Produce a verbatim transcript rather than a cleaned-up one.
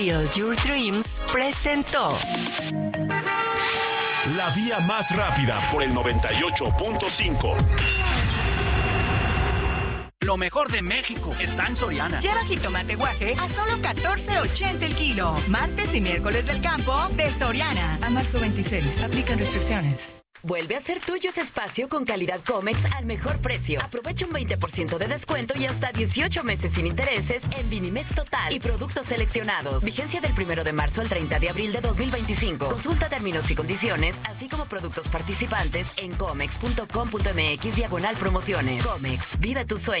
Build Your Dreams presentó La Vía Más Rápida por el noventa y ocho punto cinco. Lo mejor de México está en Soriana. Lleva jitomate guaje a solo catorce ochenta el kilo. Martes y miércoles del campo de Soriana. A marzo veintiséis. Aplican restricciones. Vuelve a ser tuyo ese espacio con calidad Comex al mejor precio. Aprovecha un veinte por ciento de descuento y hasta dieciocho meses sin intereses en Vinimex Total y productos seleccionados. Vigencia del primero de marzo al treinta de abril de dos mil veinticinco. Consulta términos y condiciones, así como productos participantes en comex punto com punto mx diagonal promociones. Comex, vive tus sueños.